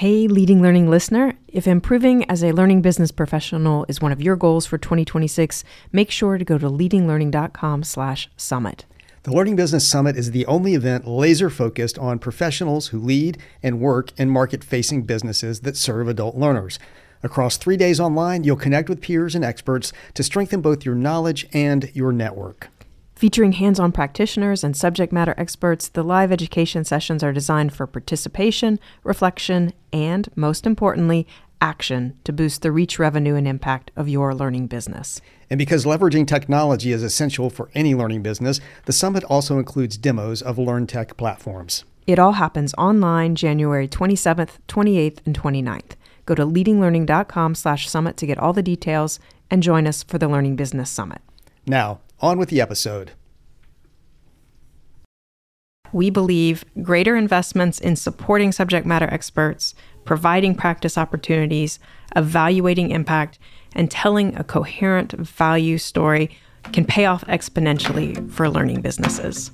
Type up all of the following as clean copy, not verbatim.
Hey, Leading Learning listener, if improving as a learning business professional is one of your goals for 2026, make sure to go to leadinglearning.com/summit. The Learning Business Summit is the only event laser-focused on professionals who lead and work in market-facing businesses that serve adult learners. Across 3 days online, you'll connect with peers and experts to strengthen both your knowledge and your network. Featuring hands-on practitioners and subject matter experts, the live education sessions are designed for participation, reflection, and, most importantly, action to boost the reach, revenue, and impact of your learning business. And because leveraging technology is essential for any learning business, the summit also includes demos of LearnTech platforms. It all happens online January 27th, 28th, and 29th. Go to leadinglearning.com/summit to get all the details and join us for the Learning Business Summit. Now, on with the episode. We believe greater investments in supporting subject matter experts, providing practice opportunities, evaluating impact, and telling a coherent value story can pay off exponentially for learning businesses.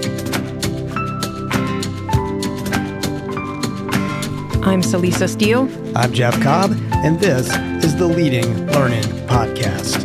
I'm Celisa Steele. I'm Jeff Cobb, and this is the Leading Learning Podcast.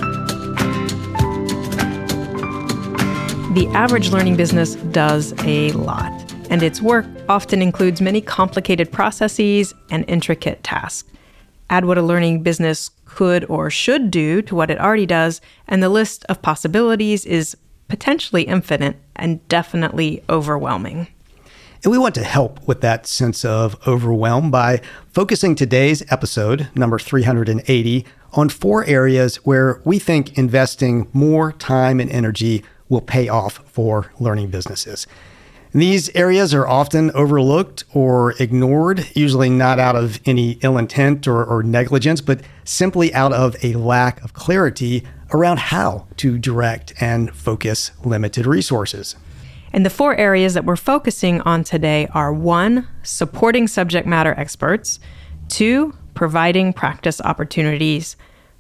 The average learning business does a lot, and its work often includes many complicated processes and intricate tasks. Add what a learning business could or should do to what it already does, and the list of possibilities is potentially infinite and definitely overwhelming. And we want to help with that sense of overwhelm by focusing today's episode, number 380, on 4 areas where we think investing more time and energy will pay off for learning businesses. And these areas are often overlooked or ignored, usually not out of any ill intent or negligence, but simply out of a lack of clarity around how to direct and focus limited resources. And the 4 areas that we're focusing on today are 1, supporting subject matter experts, 2, providing practice opportunities,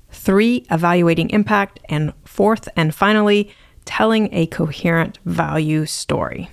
3, evaluating impact, and 4th and finally, telling a coherent value story.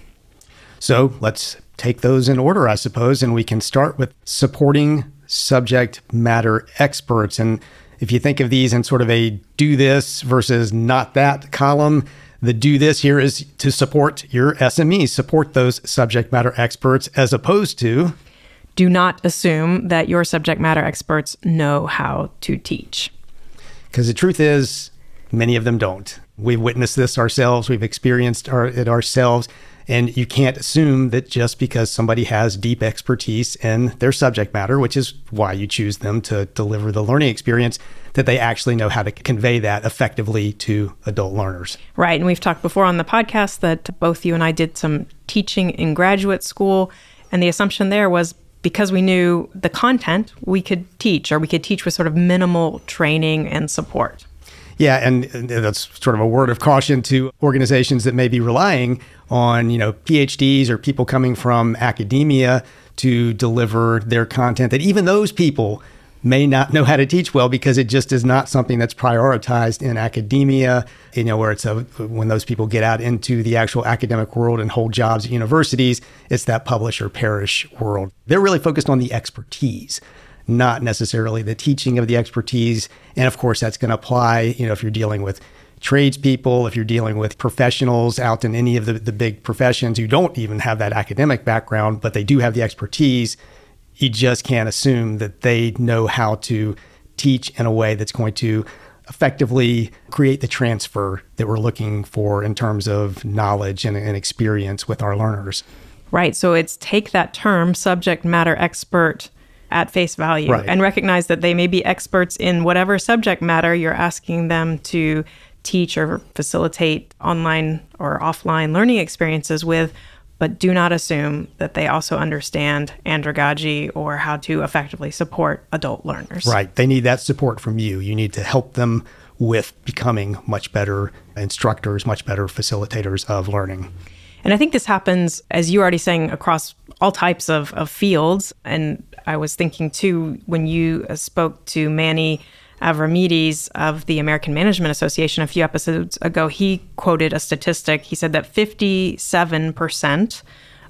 So let's take those in order, I suppose, and we can start with supporting subject matter experts. And if you think of these in sort of a do this versus not that column, the do this here is to support your SMEs, support those subject matter experts, as opposed to do not assume that your subject matter experts know how to teach. Because the truth is, many of them don't. We've witnessed this ourselves. We've experienced it ourselves. And you can't assume that just because somebody has deep expertise in their subject matter, which is why you choose them to deliver the learning experience, that they actually know how to convey that effectively to adult learners. Right. And we've talked before on the podcast that both you and I did some teaching in graduate school. And the assumption there was because we knew the content, we could teach, or we could teach with sort of minimal training and support. Yeah, and that's sort of a word of caution to organizations that may be relying on, PhDs or people coming from academia to deliver their content, that even those people may not know how to teach well because it just is not something that's prioritized in academia, where it's when those people get out into the actual academic world and hold jobs at universities, it's that publish or perish world. They're really focused on the expertise, not necessarily the teaching of the expertise. And of course, that's going to apply, if you're dealing with tradespeople, if you're dealing with professionals out in any of the big professions who don't even have that academic background, but they do have the expertise. You just can't assume that they know how to teach in a way that's going to effectively create the transfer that we're looking for in terms of knowledge and experience with our learners. Right. So it's take that term, subject matter expert, at face value, right, and recognize that they may be experts in whatever subject matter you're asking them to teach or facilitate online or offline learning experiences with, but do not assume that they also understand andragogy or how to effectively support adult learners. Right. They need that support from you. You need to help them with becoming much better instructors, much better facilitators of learning. And I think this happens, as you were already saying, across all types of fields. And I was thinking too, when you spoke to Manny Avramides of the American Management Association a few episodes ago, he quoted a statistic. He said that 57%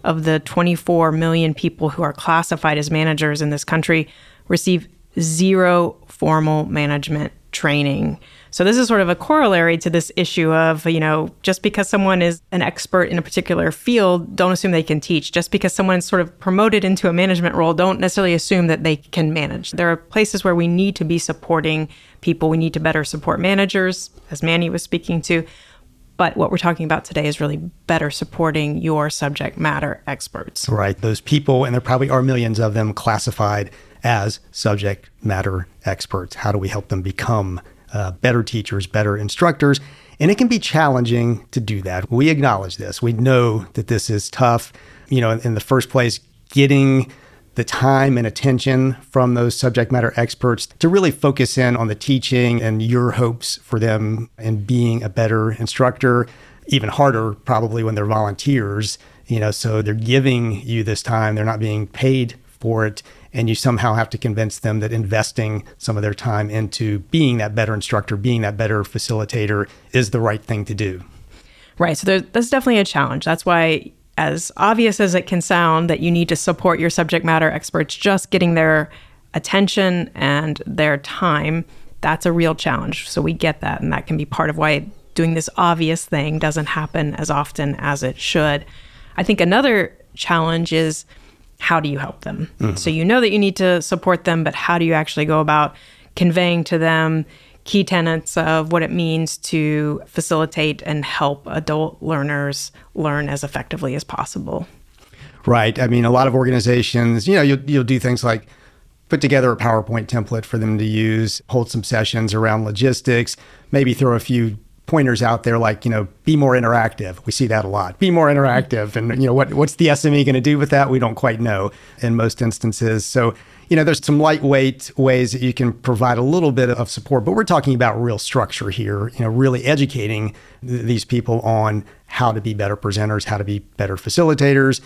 of the 24 million people who are classified as managers in this country receive zero formal management training. So this is sort of a corollary to this issue of, just because someone is an expert in a particular field, don't assume they can teach. Just because someone's sort of promoted into a management role, don't necessarily assume that they can manage. There are places where we need to be supporting people. We need to better support managers, as Manny was speaking to. But what we're talking about today is really better supporting your subject matter experts. Right. Those people, and there probably are millions of them, classified as subject matter experts. How do we help them become better teachers, better instructors? And it can be challenging to do that. We acknowledge this. We know that this is tough. In the first place, getting the time and attention from those subject matter experts to really focus in on the teaching and your hopes for them in being a better instructor. Even harder probably when they're volunteers, so they're giving you this time. They're not being paid for it. And you somehow have to convince them that investing some of their time into being that better instructor, being that better facilitator is the right thing to do. Right. So that's definitely a challenge. That's why, as obvious as it can sound, that you need to support your subject matter experts, just getting their attention and their time, that's a real challenge. So we get that. And that can be part of why doing this obvious thing doesn't happen as often as it should. I think another challenge is, how do you help them? Mm-hmm. So you know that you need to support them, but how do you actually go about conveying to them key tenets of what it means to facilitate and help adult learners learn as effectively as possible? Right. I mean, a lot of organizations, you'll do things like put together a PowerPoint template for them to use, hold some sessions around logistics, maybe throw a few pointers out there like, be more interactive. We see that a lot. Be more interactive. And, what's the SME going to do with that? We don't quite know in most instances. So, there's some lightweight ways that you can provide a little bit of support, but we're talking about real structure here, really educating these people on how to be better presenters, how to be better facilitators.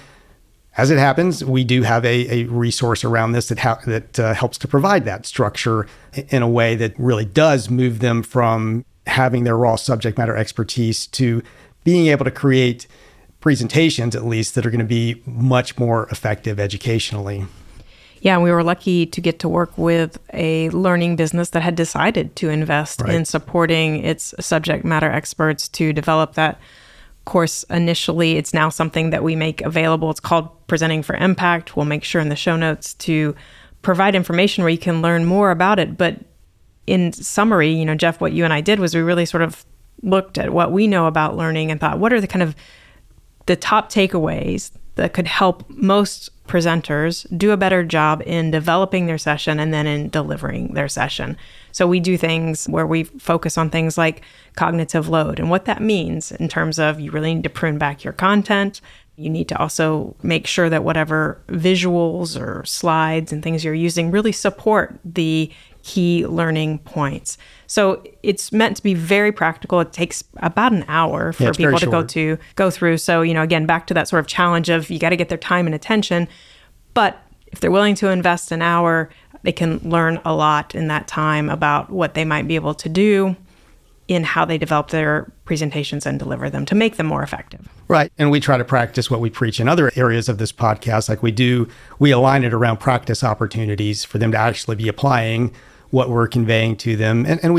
As it happens, we do have a resource around this that helps to provide that structure in a way that really does move them from having their raw subject matter expertise to being able to create presentations, at least, that are going to be much more effective educationally. Yeah, and we were lucky to get to work with a learning business that had decided to invest in supporting its subject matter experts to develop that course initially. It's now something that we make available. It's called Presenting for Impact. We'll make sure in the show notes to provide information where you can learn more about it. But in summary, Jeff, what you and I did was we really sort of looked at what we know about learning and thought, what are the top takeaways that could help most presenters do a better job in developing their session and then in delivering their session. So we do things where we focus on things like cognitive load and what that means in terms of you really need to prune back your content. You need to also make sure that whatever visuals or slides and things you're using really support the key learning points. So it's meant to be very practical. It takes about an hour for people to go through. So, again, back to that sort of challenge of you got to get their time and attention. But if they're willing to invest an hour, they can learn a lot in that time about what they might be able to do in how they develop their presentations and deliver them to make them more effective. Right. And we try to practice what we preach in other areas of this podcast. Like we align it around practice opportunities for them to actually be applying what we're conveying to them. And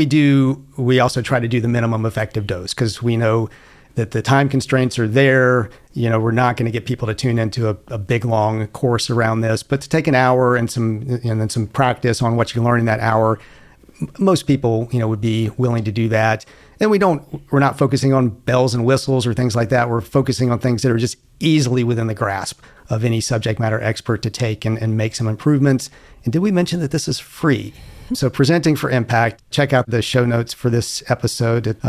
we also try to do the minimum effective dose because we know that the time constraints are there. We're not going to get people to tune into a big, long course around this, but to take an hour and then some practice on what you learn in that hour, most people, would be willing to do that. And we're not focusing on bells and whistles or things like that. We're focusing on things that are just easily within the grasp of any subject matter expert to take and make some improvements. And did we mention that this is free? So Presenting for Impact, check out the show notes for this episode at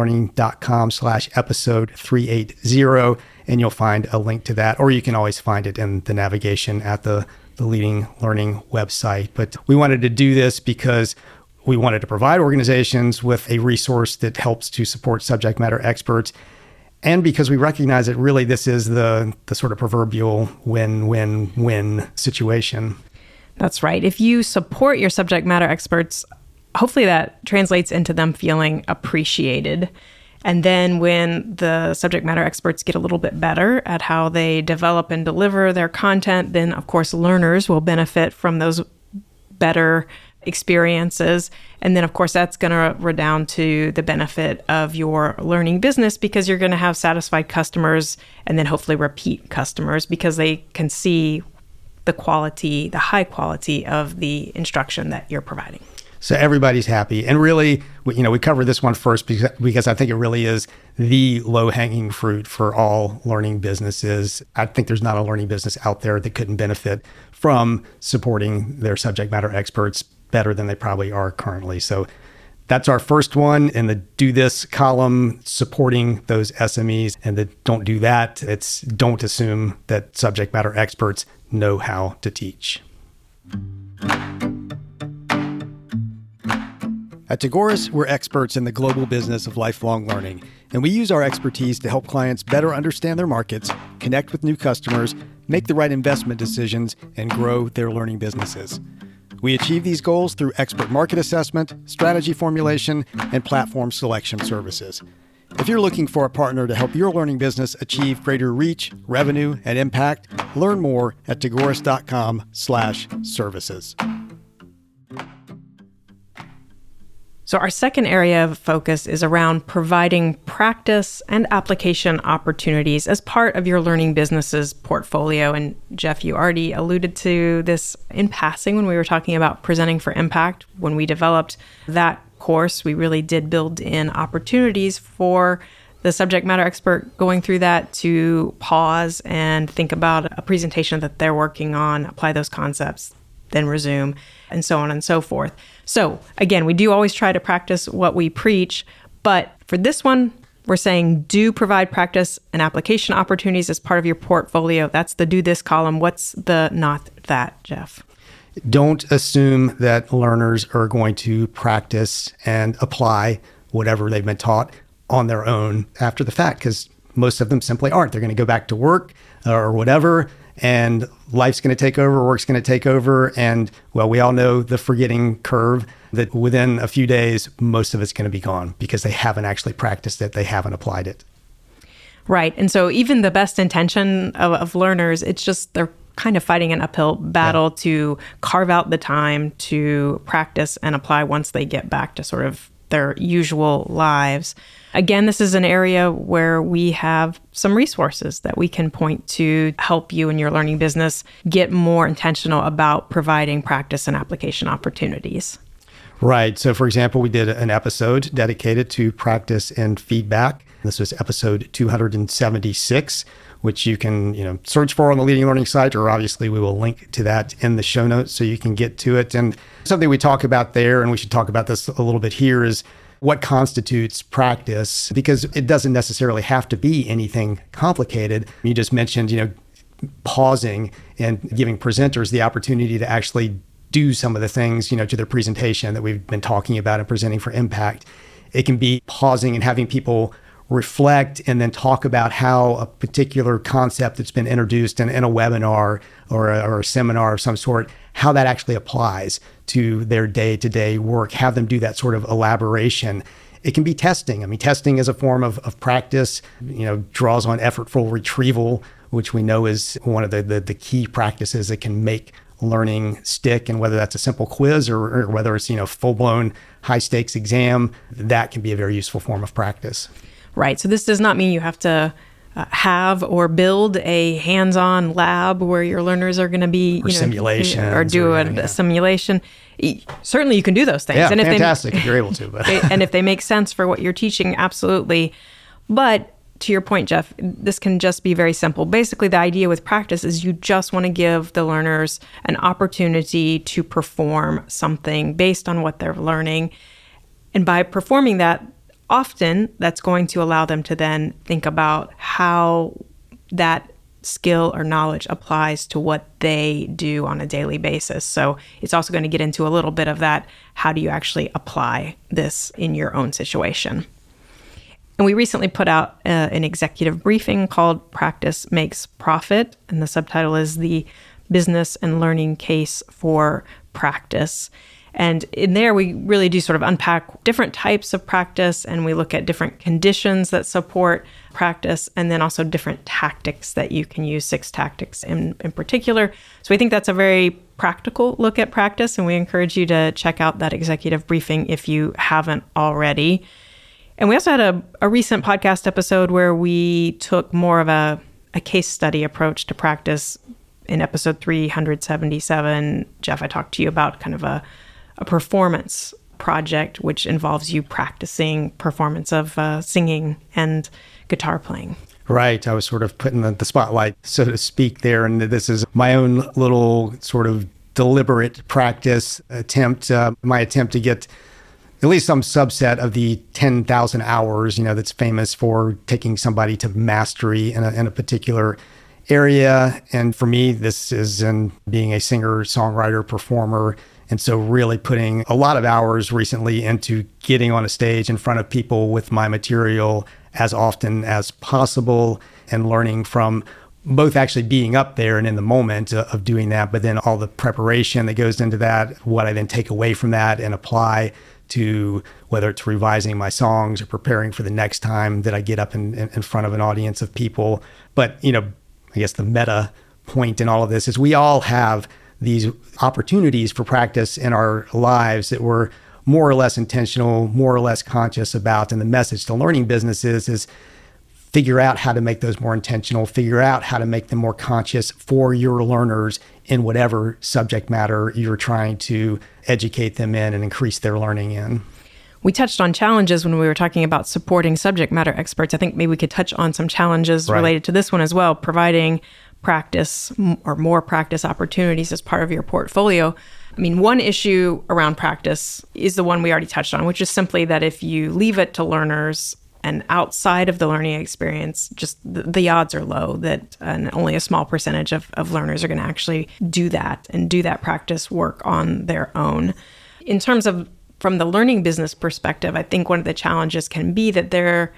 leadinglearning.com/episode 380, and you'll find a link to that, or you can always find it in the navigation at the Leading Learning website. But we wanted to do this because we wanted to provide organizations with a resource that helps to support subject matter experts, and because we recognize that really this is the sort of proverbial win-win-win situation. That's right. If you support your subject matter experts, hopefully that translates into them feeling appreciated. And then when the subject matter experts get a little bit better at how they develop and deliver their content, then of course learners will benefit from those better experiences. And then of course that's going to redound to the benefit of your learning business, because you're going to have satisfied customers and then hopefully repeat customers because they can see the quality, the high quality of the instruction that you're providing. So everybody's happy. And really, we cover this one first because I think it really is the low-hanging fruit for all learning businesses. I think there's not a learning business out there that couldn't benefit from supporting their subject matter experts better than they probably are currently. So that's our first one in the do this column, supporting those SMEs. And the don't do that, it's don't assume that subject matter experts know how to teach. At Tagoras, we're experts in the global business of lifelong learning, and we use our expertise to help clients better understand their markets, connect with new customers, make the right investment decisions, and grow their learning businesses. We achieve these goals through expert market assessment, strategy formulation, and platform selection services. If you're looking for a partner to help your learning business achieve greater reach, revenue, and impact, learn more at tagoras.com/services. So our second area of focus is around providing practice and application opportunities as part of your learning business's portfolio. And Jeff, you already alluded to this in passing when we were talking about presenting for impact. When we developed that course, we really did build in opportunities for the subject matter expert going through that to pause and think about a presentation that they're working on, apply those concepts, then resume, and so on and so forth. So again, we do always try to practice what we preach, but for this one, we're saying do provide practice and application opportunities as part of your portfolio. That's the do this column. What's the not that, Jeff? Don't assume that learners are going to practice and apply whatever they've been taught on their own after the fact, because most of them simply aren't. They're going to go back to work or whatever, and life's going to take over, work's going to take over. And well, we all know the forgetting curve, that within a few days, most of it's going to be gone because they haven't actually practiced it. They haven't applied it. Right. And so even the best intention of learners, it's just they're kind of fighting an uphill battle to carve out the time to practice and apply once they get back to sort of their usual lives. Again, this is an area where we have some resources that we can point to help you in your learning business get more intentional about providing practice and application opportunities. Right. So for example, we did an episode dedicated to practice and feedback. This was episode 276, which you can, search for on the Leading Learning site, or obviously we will link to that in the show notes so you can get to it. And something we talk about there, and we should talk about this a little bit here, is what constitutes practice, because it doesn't necessarily have to be anything complicated. You just mentioned, pausing and giving presenters the opportunity to actually do some of the things, to their presentation that we've been talking about and presenting for impact. It can be pausing and having people reflect and then talk about how a particular concept that's been introduced in a webinar or a seminar of some sort, how that actually applies to their day-to-day work, have them do that sort of elaboration. It can be testing. I mean, testing is a form of practice, draws on effortful retrieval, which we know is one of the key practices that can make learning stick. And whether that's a simple quiz or whether it's, full-blown high-stakes exam, that can be a very useful form of practice. Right. So this does not mean you have to have or build a hands-on lab where your learners are going to be, simulation or do a simulation. Certainly you can do those things. Yeah, and fantastic if you're able to. But. And if they make sense for what you're teaching, absolutely. But to your point, Jeff, this can just be very simple. Basically, the idea with practice is you just want to give the learners an opportunity to perform something based on what they're learning. And by performing that, often that's going to allow them to then think about how that skill or knowledge applies to what they do on a daily basis. So it's also going to get into a little bit of that, how do you actually apply this in your own situation? And we recently put out an executive briefing called Practice Makes Profit, and the subtitle is The Business and Learning Case for Practice. And in there, we really do sort of unpack different types of practice, and we look at different conditions that support practice, and then also different tactics that you can use, 6 tactics in particular. So we think that's a very practical look at practice, and we encourage you to check out that executive briefing if you haven't already. And we also had a recent podcast episode where we took more of a case study approach to practice. In episode 377, Jeff, I talked to you about kind of a performance project, which involves you practicing performance of singing and guitar playing. Right. I was sort of put in the spotlight, so to speak, there. And this is my own little sort of deliberate practice attempt, my attempt to get at least some subset of the 10,000 hours, that's famous for taking somebody to mastery in a particular area. And for me, this is in being a singer, songwriter, performer. And so really putting a lot of hours recently into getting on a stage in front of people with my material as often as possible, and learning from both actually being up there and in the moment of doing that, but then all the preparation that goes into that, what I then take away from that and apply to whether it's revising my songs or preparing for the next time that I get up in front of an audience of people. But, I guess the meta point in all of this is we all have these opportunities for practice in our lives that we're more or less intentional, more or less conscious about. And the message to learning businesses is figure out how to make those more intentional, figure out how to make them more conscious for your learners in whatever subject matter you're trying to educate them in and increase their learning in. We touched on challenges when we were talking about supporting subject matter experts. I think maybe we could touch on some challenges related to this one as well, providing practice or more practice opportunities as part of your portfolio. I mean, one issue around practice is the one we already touched on, which is simply that if you leave it to learners and outside of the learning experience, just the odds are low that only a small percentage of learners are going to actually do that and do that practice work on their own. In terms of from the learning business perspective, I think one of the challenges can be that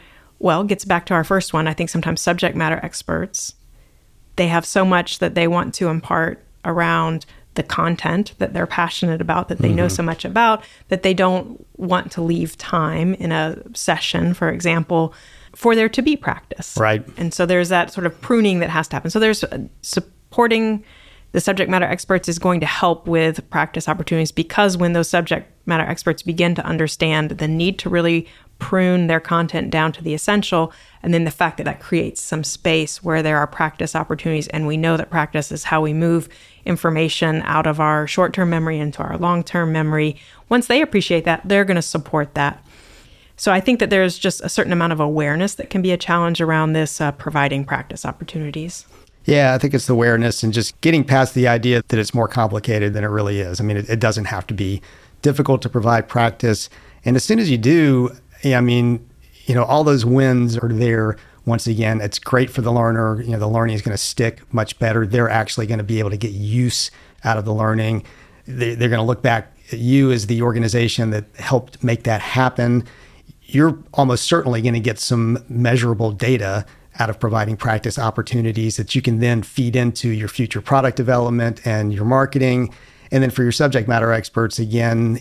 gets back to our first one. I think sometimes subject matter experts, they have so much that they want to impart around the content that they're passionate about, that they know so much about, that they don't want to leave time in a session, for example, for there to be practice. Right. And so there's that sort of pruning that has to happen. So there's supporting the subject matter experts is going to help with practice opportunities, because when those subject matter experts begin to understand the need to really prune their content down to the essential, and then the fact that creates some space where there are practice opportunities, and we know that practice is how we move information out of our short-term memory into our long-term memory. Once they appreciate that, they're going to support that. So I think that there's just a certain amount of awareness that can be a challenge around this, providing practice opportunities. Yeah, I think it's the awareness and just getting past the idea that it's more complicated than it really is. I mean, it doesn't have to be difficult to provide practice. And as soon as you do, all those wins are there. Once again, it's great for the learner. The learning is going to stick much better. They're actually going to be able to get use out of the learning. They're going to look back at you as the organization that helped make that happen. You're almost certainly going to get some measurable data out of providing practice opportunities that you can then feed into your future product development and your marketing. And then for your subject matter experts, again,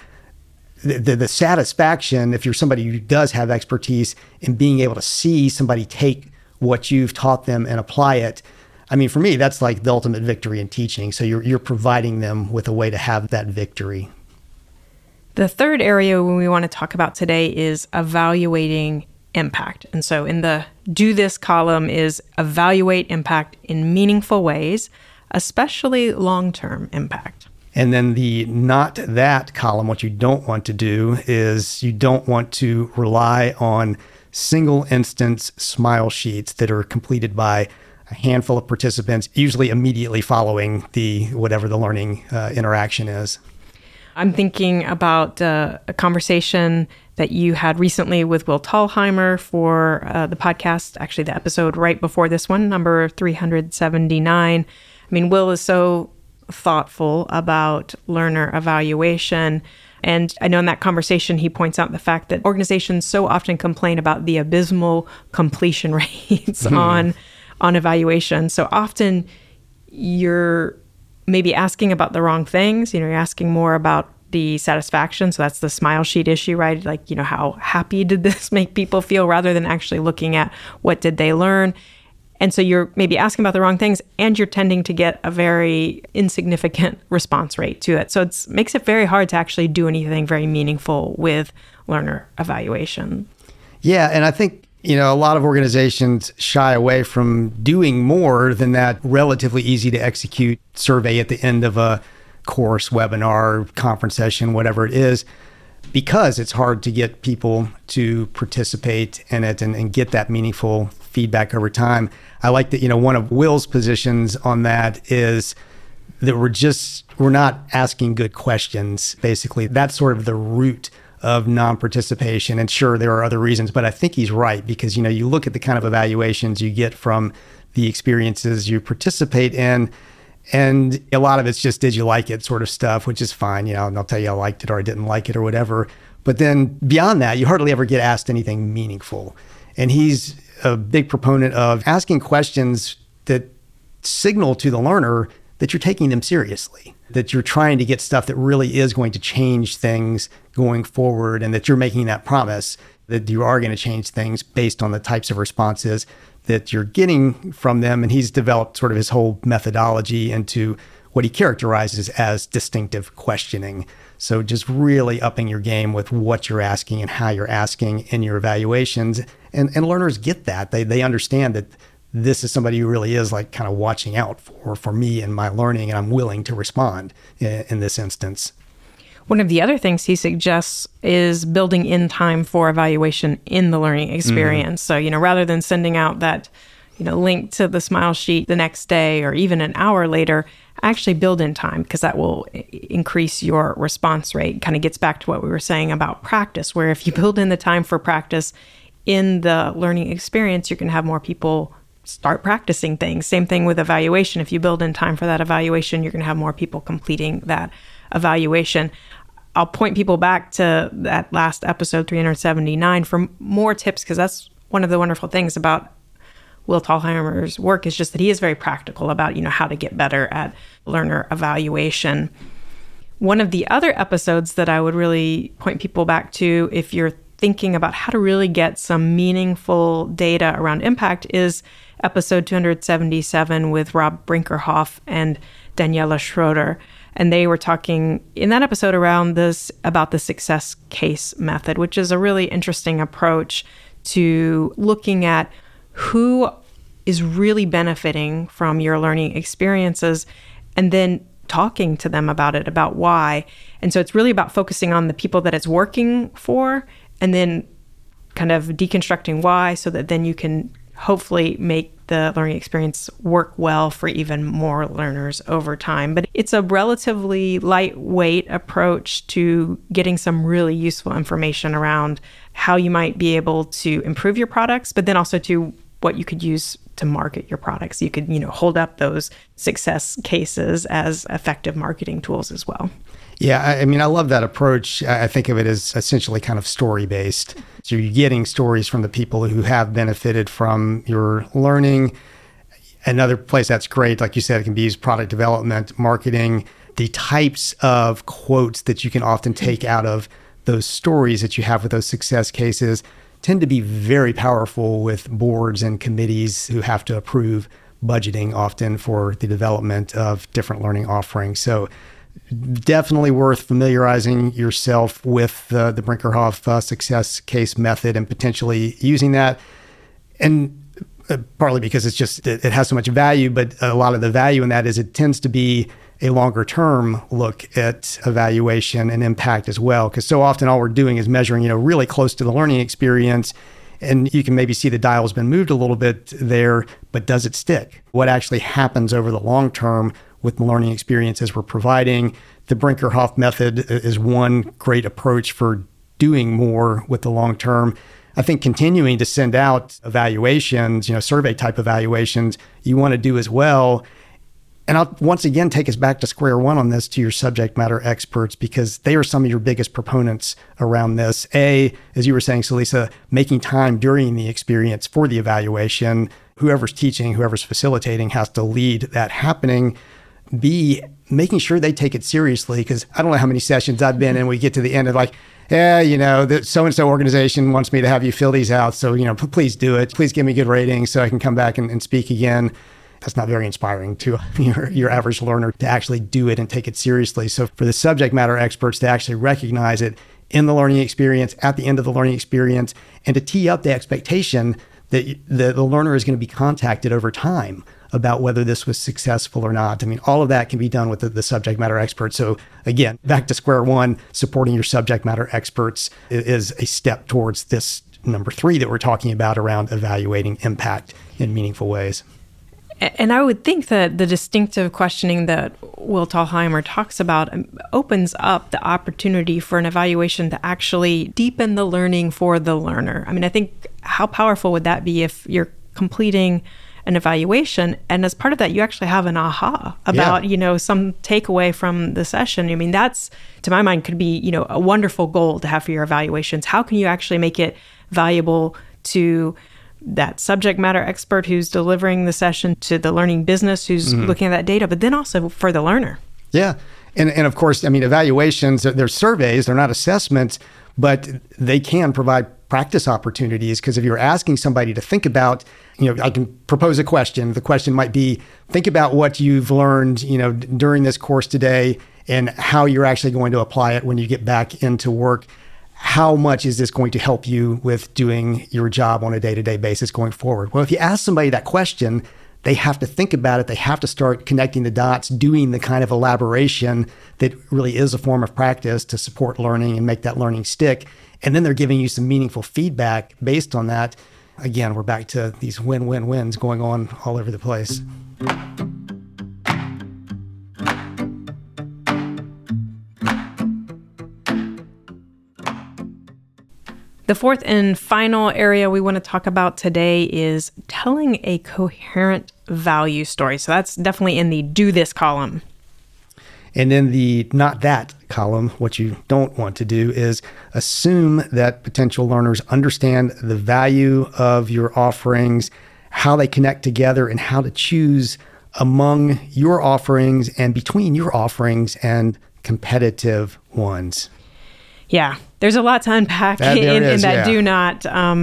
the satisfaction, if you're somebody who does have expertise, in being able to see somebody take what you've taught them and apply it. I mean, for me, that's like the ultimate victory in teaching. So you're providing them with a way to have that victory. The third area we want to talk about today is evaluating impact. And so in the do this column is evaluate impact in meaningful ways, especially long-term impact. And then the not that column, what you don't want to do is you don't want to rely on single instance smile sheets that are completed by a handful of participants, usually immediately following whatever the learning interaction is. I'm thinking about a conversation that you had recently with Will Thalheimer for the podcast, actually the episode right before this one, number 379. I mean, Will is so thoughtful about learner evaluation. And I know in that conversation, he points out the fact that organizations so often complain about the abysmal completion rates on evaluation. So often you're maybe asking about the wrong things. You're asking more about the satisfaction. So that's the smile sheet issue, right? Like, how happy did this make people feel, rather than actually looking at what did they learn. And so you're maybe asking about the wrong things, and you're tending to get a very insignificant response rate to it. So it makes it very hard to actually do anything very meaningful with learner evaluation. Yeah, and I think, a lot of organizations shy away from doing more than that relatively easy to execute survey at the end of a course, webinar, conference session, whatever it is, because it's hard to get people to participate in it and get that meaningful feedback over time. I like that, one of Will's positions on that is that we're not asking good questions. Basically, that's sort of the root of non-participation. And sure, there are other reasons, but I think he's right, because, you look at the kind of evaluations you get from the experiences you participate in, and a lot of it's just, did you like it sort of stuff, which is fine. And they'll tell you I liked it or I didn't like it or whatever. But then beyond that, you hardly ever get asked anything meaningful. And he's a big proponent of asking questions that signal to the learner that you're taking them seriously, that you're trying to get stuff that really is going to change things going forward, and that you're making that promise that you are going to change things based on the types of responses that you're getting from them. And he's developed sort of his whole methodology into what he characterizes as distinctive questioning. So just really upping your game with what you're asking and how you're asking in your evaluations. And learners get that. They understand that this is somebody who really is like kind of watching out for me and my learning, and I'm willing to respond in this instance. One of the other things he suggests is building in time for evaluation in the learning experience. Mm-hmm. So, rather than sending out that, link to the smile sheet the next day or even an hour later, actually build in time, because that will increase your response rate. Kind of gets back to what we were saying about practice, where if you build in the time for practice in the learning experience, you're going to have more people start practicing things. Same thing with evaluation. If you build in time for that evaluation, you're going to have more people completing that evaluation. I'll point people back to that last episode 379 for more tips, because that's one of the wonderful things about Will Thalheimer's work, is just that he is very practical about, how to get better at learner evaluation. One of the other episodes that I would really point people back to, if you're thinking about how to really get some meaningful data around impact, is episode 277 with Rob Brinkerhoff and Daniela Schroeder. And they were talking in that episode about the success case method, which is a really interesting approach to looking at who is really benefiting from your learning experiences, and then talking to them about it, about why. And so it's really about focusing on the people that it's working for, and then kind of deconstructing why, so that then you can hopefully make the learning experience work well for even more learners over time. But it's a relatively lightweight approach to getting some really useful information around how you might be able to improve your products, but then also to what you could use to market your products. You could, hold up those success cases as effective marketing tools as well. Yeah, I mean, I love that approach. I think of it as essentially kind of story-based. So you're getting stories from the people who have benefited from your learning. Another place that's great, like you said, it can be used product development, marketing, the types of quotes that you can often take out of those stories that you have with those success cases tend to be very powerful with boards and committees who have to approve budgeting often for the development of different learning offerings. So definitely worth familiarizing yourself with the Brinkerhoff success case method and potentially using that. And partly because it has so much value, but a lot of the value in that is it tends to be a longer term look at evaluation and impact as well. Because so often all we're doing is measuring, really close to the learning experience. And you can maybe see the dial's been moved a little bit there, but does it stick? What actually happens over the long term with the learning experiences we're providing? The Brinkerhoff method is one great approach for doing more with the long term. I think continuing to send out evaluations, survey type evaluations, you want to do as well. And I'll once again take us back to square one on this, to your subject matter experts, because they are some of your biggest proponents around this. A, as you were saying, Celisa, making time during the experience for the evaluation. Whoever's teaching, whoever's facilitating has to lead that happening. B, making sure they take it seriously. Because I don't know how many sessions I've been in, we get to the end of like, yeah, the so-and-so organization wants me to have you fill these out. So, please do it. Please give me good ratings so I can come back and speak again. That's not very inspiring to your average learner to actually do it and take it seriously. So for the subject matter experts to actually recognize it in the learning experience, at the end of the learning experience, and to tee up the expectation that the learner is going to be contacted over time about whether this was successful or not. I mean, all of that can be done with the subject matter expert. So again, back to square one, supporting your subject matter experts is a step towards this number 3 that we're talking about around evaluating impact in meaningful ways. And I would think that the distinctive questioning that Will Thalheimer talks about opens up the opportunity for an evaluation to actually deepen the learning for the learner. I mean, I think how powerful would that be if you're completing an evaluation and as part of that you actually have an aha about some takeaway from the session. I mean, that's, to my mind, could be a wonderful goal to have for your evaluations. How can you actually make it valuable to that subject matter expert who's delivering the session, to the learning business who's looking at that data, but then also for the learner? Yeah. And of course, I mean, evaluations, they're surveys, they're not assessments, but they can provide practice opportunities. Because if you're asking somebody to think about, I can propose a question. The question might be, think about what you've learned, during this course today and how you're actually going to apply it when you get back into work. How much is this going to help you with doing your job on a day-to-day basis going forward? Well, if you ask somebody that question, they have to think about it. They have to start connecting the dots, doing the kind of elaboration that really is a form of practice to support learning and make that learning stick. And then they're giving you some meaningful feedback based on that. Again, we're back to these win-win-wins going on all over the place. The fourth and final area we want to talk about today is telling a coherent value story. So that's definitely in the do this column. And in the not that column, what you don't want to do is assume that potential learners understand the value of your offerings, how they connect together, and how to choose among your offerings and between your offerings and competitive ones. Yeah, there's a lot to unpack in that do not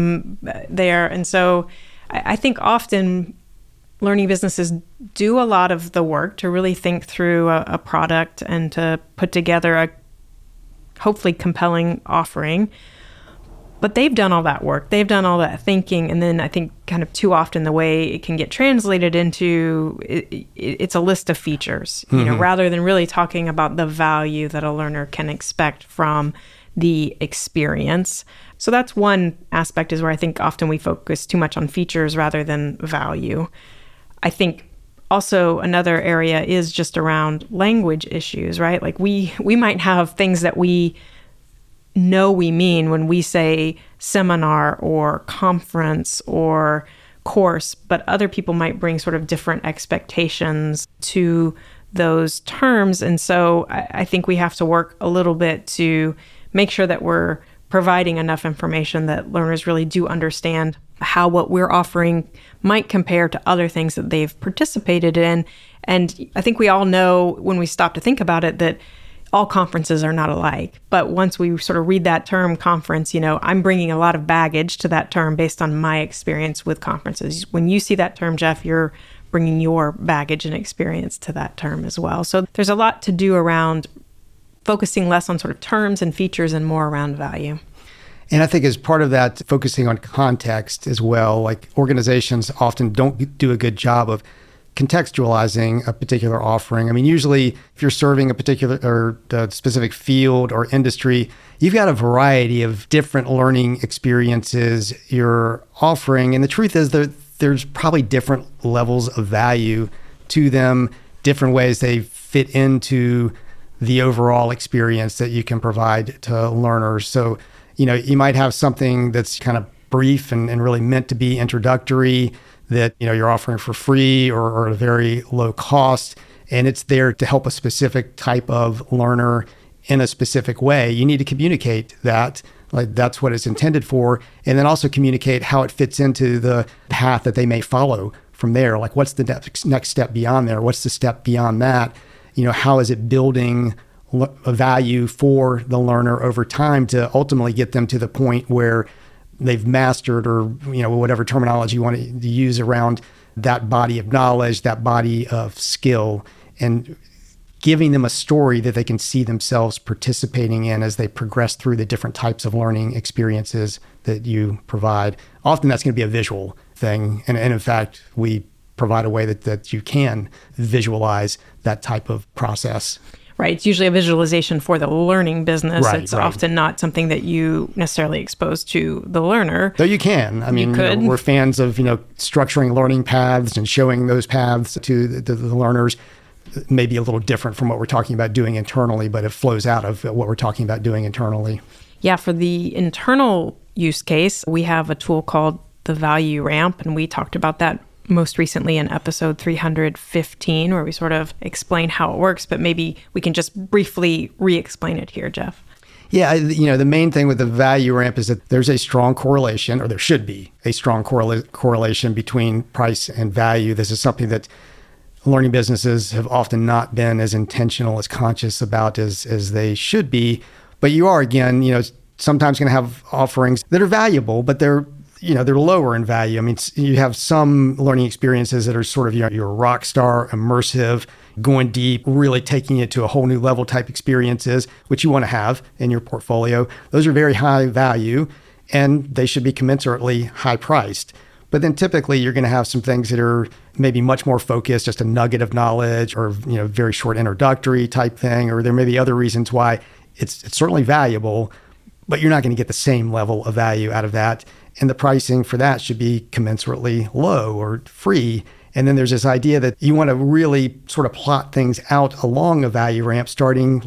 there. And so I think often learning businesses do a lot of the work to really think through a product and to put together a hopefully compelling offering. But they've done all that work. They've done all that thinking. And then I think kind of too often the way it can get translated into it's a list of features, rather than really talking about the value that a learner can expect from the experience. So that's one aspect, is where I think often we focus too much on features rather than value. I think also another area is just around language issues, right? Like we might have things that we know we mean when we say seminar or conference or course, but other people might bring sort of different expectations to those terms. And so I think we have to work a little bit to make sure that we're providing enough information that learners really do understand how what we're offering might compare to other things that they've participated in. And I think we all know, when we stop to think about it, that all conferences are not alike. But once we sort of read that term conference, I'm bringing a lot of baggage to that term based on my experience with conferences. When you see that term, Jeff, you're bringing your baggage and experience to that term as well. So there's a lot to do around focusing less on sort of terms and features and more around value. And I think as part of that, focusing on context as well, like organizations often don't do a good job of contextualizing a particular offering. I mean, usually if you're serving a particular or a specific field or industry, you've got a variety of different learning experiences you're offering. And the truth is there's probably different levels of value to them, different ways they fit into the overall experience that you can provide to learners. So, you might have something that's kind of brief and really meant to be introductory that, you're offering for free or at a very low cost, and it's there to help a specific type of learner in a specific way. You need to communicate that, like that's what it's intended for, and then also communicate how it fits into the path that they may follow from there. Like what's the next step beyond there? What's the step beyond that? how is it building a value for the learner over time to ultimately get them to the point where they've mastered, or whatever terminology you want to use around that body of knowledge, that body of skill, and giving them a story that they can see themselves participating in as they progress through the different types of learning experiences that you provide. Often that's going to be a visual thing. And in fact, we provide a way that you can visualize that type of process. Right. It's usually a visualization for the learning business. Right, it's often not something that you necessarily expose to the learner. Though you can. I mean, we're fans of, structuring learning paths and showing those paths to the learners. Maybe a little different from what we're talking about doing internally, but it flows out of what we're talking about doing internally. Yeah. For the internal use case, we have a tool called the Value Ramp, and we talked about that most recently in episode 315, where we sort of explain how it works, but maybe we can just briefly re-explain it here, Jeff. Yeah, the main thing with the Value Ramp is that there's a strong correlation, or there should be a strong correlation between price and value. This is something that learning businesses have often not been as intentional, as conscious about as they should be. But you are, again, sometimes going to have offerings that are valuable, but they're lower in value. I mean, you have some learning experiences that are sort of, your rock star, immersive, going deep, really taking it to a whole new level type experiences, which you want to have in your portfolio. Those are very high value, and they should be commensurately high priced. But then typically you're going to have some things that are maybe much more focused, just a nugget of knowledge, or, very short introductory type thing, or there may be other reasons why it's certainly valuable, but you're not going to get the same level of value out of that. And the pricing for that should be commensurately low or free. And then there's this idea that you want to really sort of plot things out along a value ramp, starting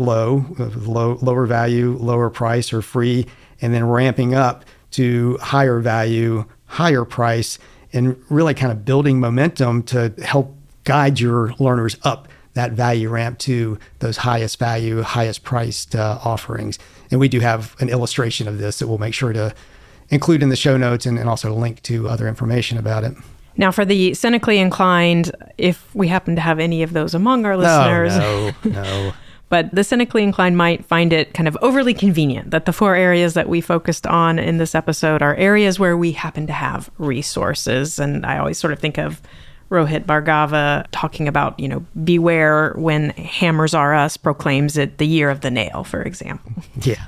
lower value, lower price or free, and then ramping up to higher value, higher price, and really kind of building momentum to help guide your learners up that value ramp to those highest value, highest priced offerings. And we do have an illustration of this that we'll make sure to include in the show notes and also link to other information about it. Now, for the cynically inclined, if we happen to have any of those among our listeners, no. But the cynically inclined might find it kind of overly convenient that the 4 areas that we focused on in this episode are areas where we happen to have resources. And I always sort of think of Rohit Bhargava talking about, beware when hammers are us proclaims it the year of the nail, for example. Yeah,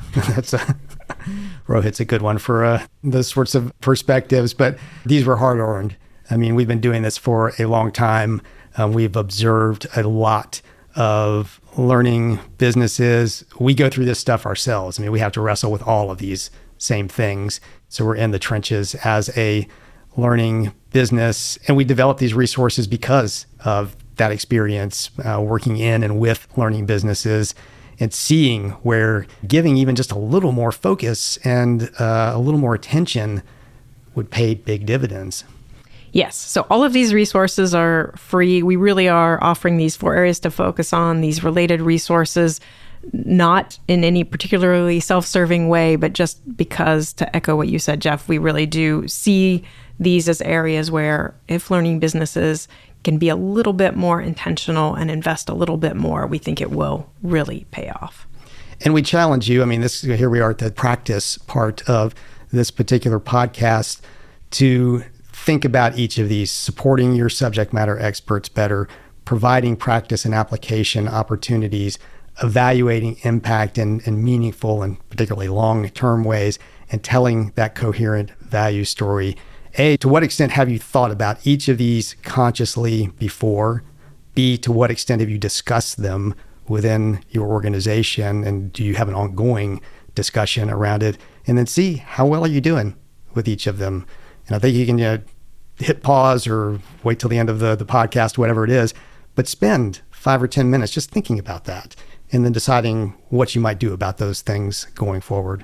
Rohit's a good one for those sorts of perspectives, but these were hard earned. I mean, we've been doing this for a long time. We've observed a lot of learning businesses. We go through this stuff ourselves. I mean, we have to wrestle with all of these same things. So we're in the trenches as a learning business, and we develop these resources because of that experience working in and with learning businesses and seeing where giving even just a little more focus and a little more attention would pay big dividends. Yes. So all of these resources are free. We really are offering these 4 areas to focus on, these related resources, not in any particularly self-serving way, but just because, to echo what you said, Jeff, we really do see these as areas where if learning businesses can be a little bit more intentional and invest a little bit more, we think it will really pay off. And we challenge you, I mean, here we are at the practice part of this particular podcast, to think about each of these, supporting your subject matter experts better, providing practice and application opportunities, evaluating impact in meaningful and particularly long-term ways, and telling that coherent value story. A, to what extent have you thought about each of these consciously before? B, to what extent have you discussed them within your organization, and do you have an ongoing discussion around it? And then C, how well are you doing with each of them? And I think you can hit pause or wait till the end of the podcast, whatever it is, but spend 5 or 10 minutes just thinking about that and then deciding what you might do about those things going forward.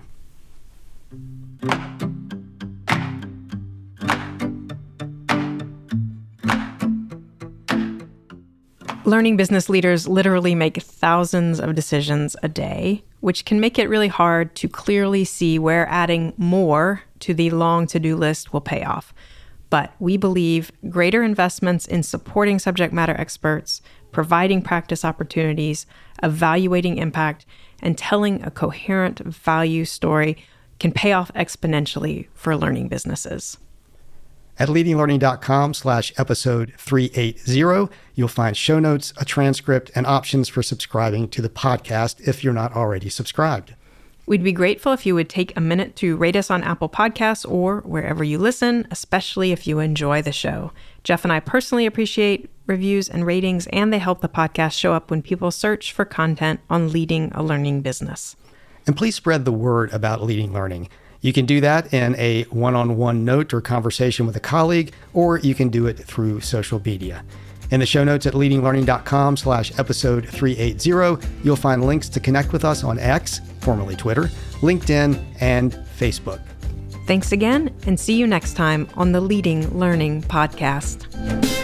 Learning business leaders literally make thousands of decisions a day, which can make it really hard to clearly see where adding more to the long to-do list will pay off. But we believe greater investments in supporting subject matter experts, providing practice opportunities, evaluating impact, and telling a coherent value story can pay off exponentially for learning businesses. At leadinglearning.com/episode 380, you'll find show notes, a transcript, and options for subscribing to the podcast if you're not already subscribed. We'd be grateful if you would take a minute to rate us on Apple Podcasts or wherever you listen, especially if you enjoy the show. Jeff and I personally appreciate reviews and ratings, and they help the podcast show up when people search for content on leading a learning business. And please spread the word about Leading Learning. You can do that in a one-on-one note or conversation with a colleague, or you can do it through social media. In the show notes at leadinglearning.com/episode 380, you'll find links to connect with us on X, formerly Twitter, LinkedIn, and Facebook. Thanks again, and see you next time on the Leading Learning Podcast.